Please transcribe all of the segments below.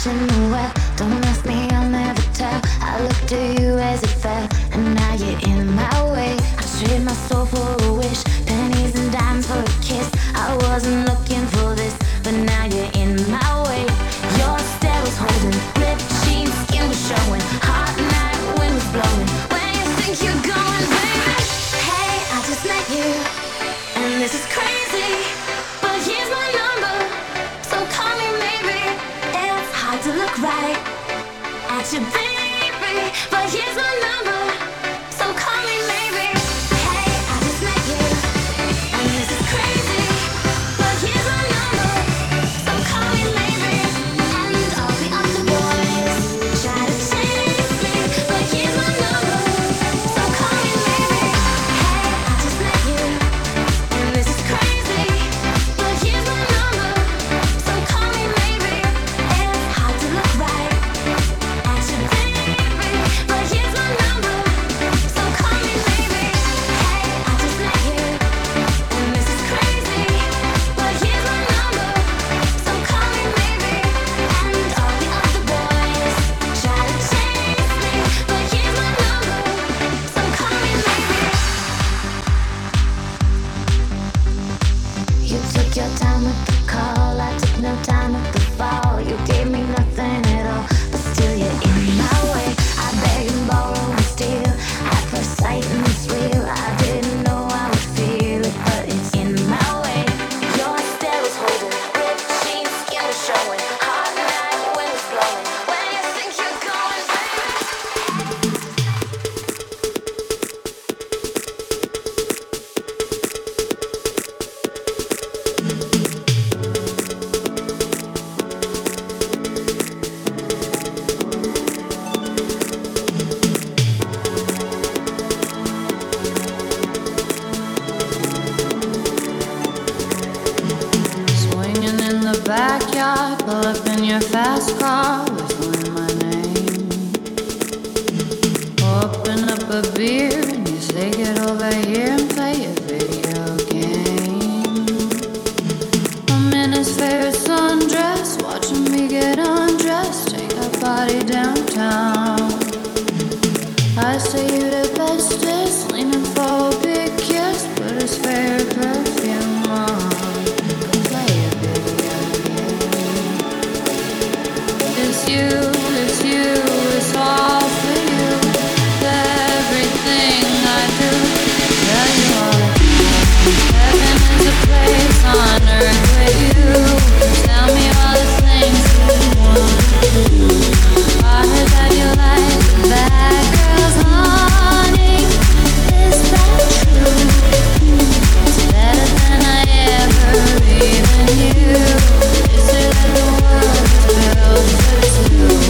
wishing well. Don't ask me, I'll never tell. I looked to you as it fell, and now you're in my way. I trade my soul for a wish, pennies and dimes for a kiss. I wasn't looking for this, but now you're in my way. Your stare was holding, ripped jeans, skin was showing. Hot night, wind was blowing. Where you think you're going, baby? Hey, I just met you, and this is crazy, but here's my number, so call me maybe. It's hard to look right at you, baby, but here's my number, so call me maybe. Hey, I just met you, and this is crazy, but here's my number, so call me maybe. And all the other boys try to chase me, but here's my number, so call me maybe. Hey, I just met you, and this is crazy, but here's my number, so call me maybe. It's hard to look right at you, baby, but here's my number, so call me maybe. Hey, I just met you, and this is crazy, but here's my number, so call me maybe. And all the other boys try to chase me, but here's my number, so call me maybe. You took your time with the call, I took no time with the fall. You gave me nothing at all, but still you're in my way. I beg and borrow and steal at first sight, and it's real. I didn't know I would feel it, but it's in my way. Your stare was holding, ripped jeans, skin was showing. Hot night, wind was blowing. Where you think you're going, baby? Swinging in the backyard, pull up in your fast car, whistling my name. Open up a beer and you say get over here and play a video game. I'm in his favorite sundress, watching me get undressed, take a party downtown. I say you the bestest, leaning for a big kiss, put his favorite perfume on. Play a video game. It's you, it's all for you. Everything I do, tell you all the time. Heaven is a place on earth with you. Tell me all the things you want to do. I heard that you like the bad girls, honey. Is that true? It's better than I ever even knew. They say that the world is built for two.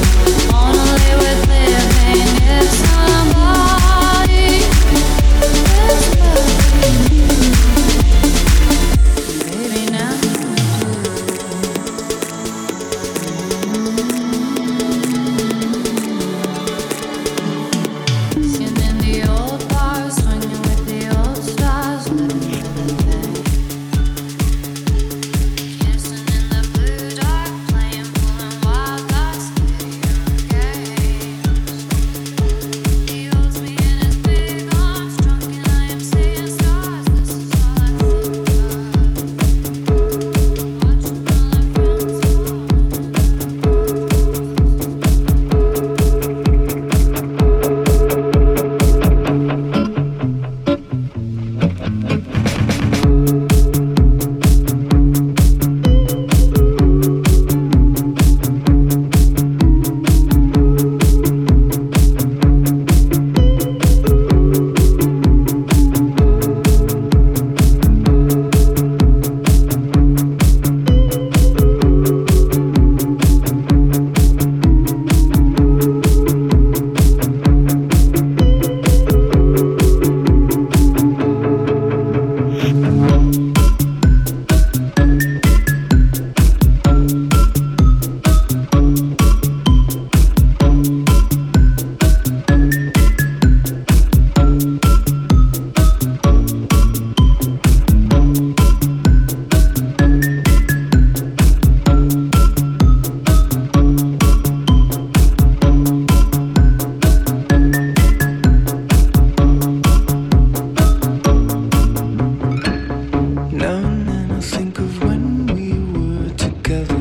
together.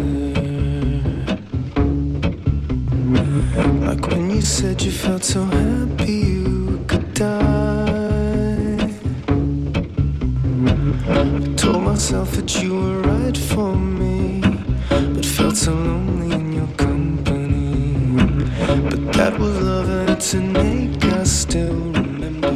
Like when you said you felt so happy you could die. I told myself that you were right for me, but felt so lonely in your company. But that was love and it's innate, I still remember.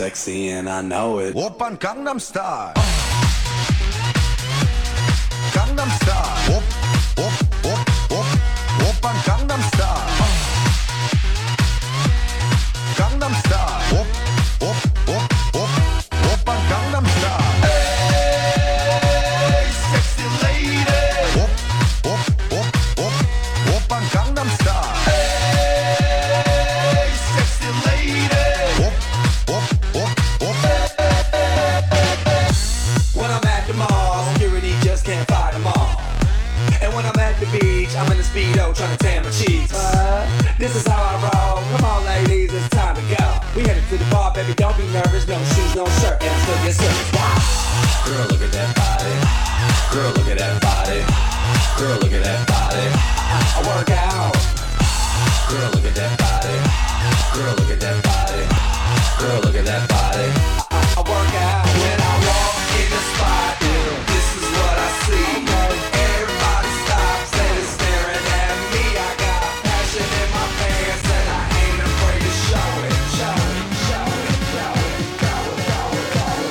sexy and I know it. Oppan Gangnam Style. Gangnam Style. Oppan Gangnam Style. Gangnam Style. Oppan Gangnam Style. Hey, sexy lady. Oppan Gangnam Style. Hey, sexy lady. When I'm at the mall, security just can't fight them all. And when I'm at the beach, I'm in a Speedo trying to tan my cheeks. This is how I roll. Come on, ladies, it's time to go. We headed to the bar, baby, don't be nervous. No shoes, no shirt, and I still get service. Wow. Girl, look at that body. Girl, look at that body. Girl, look at that body. I work out. Girl, look at that body. Girl, look at that body. Girl, look at that body. I work out. When I walk in the spot, this is what I see. Everybody stops and is staring at me. I got passion in my pants and I ain't afraid to show it. Show it, show it, show it, show it, show it,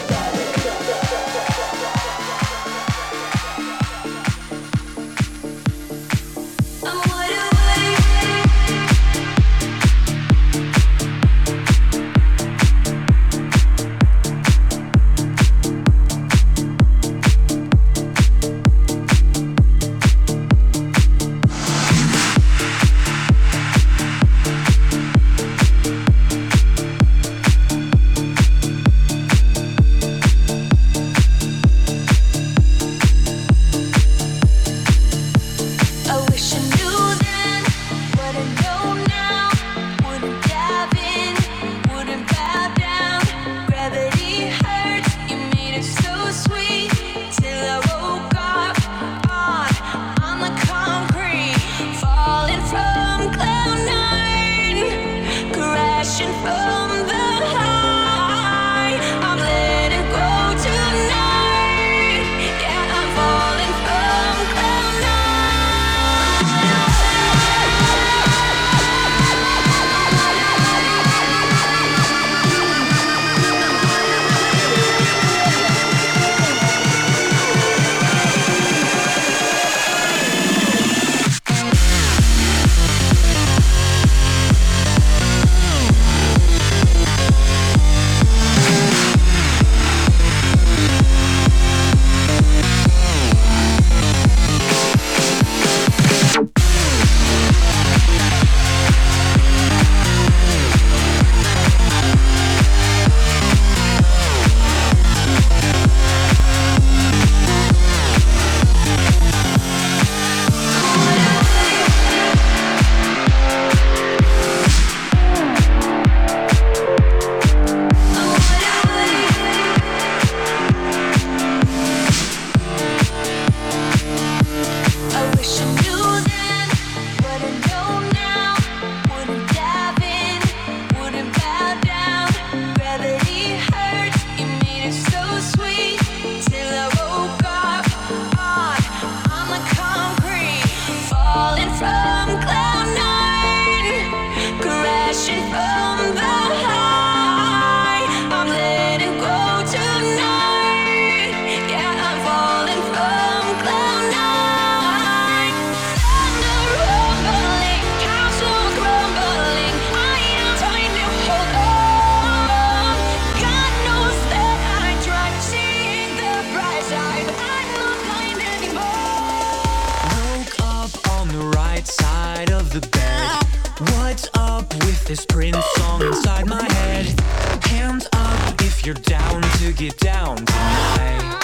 this Prince song inside my head. Hands up if you're down to get down tonight,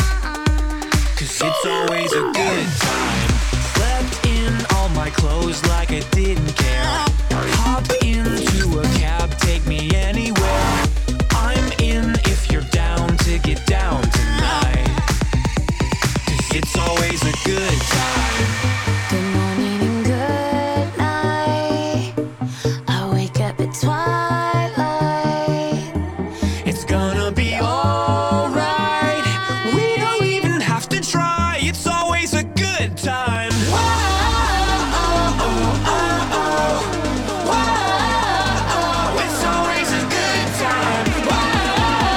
'cause it's always a good time. Slept in all my clothes like I didn't care. Hop into a cab, take me anywhere. I'm in if you're down to get down tonight, 'cause it's always a good time. Good morning and good night. I wake up at twilight. It's gonna be alright. We don't even have to try. It's always a good time. It's always a good time.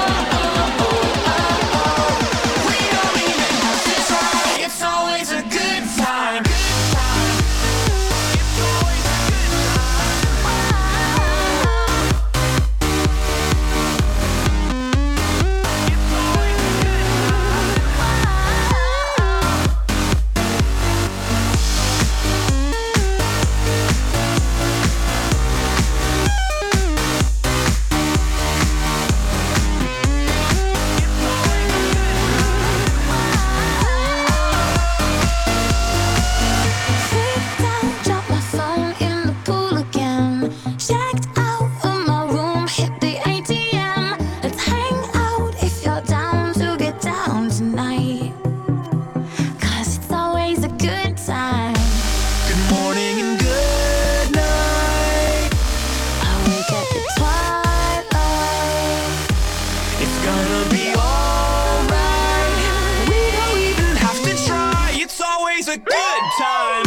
a good time.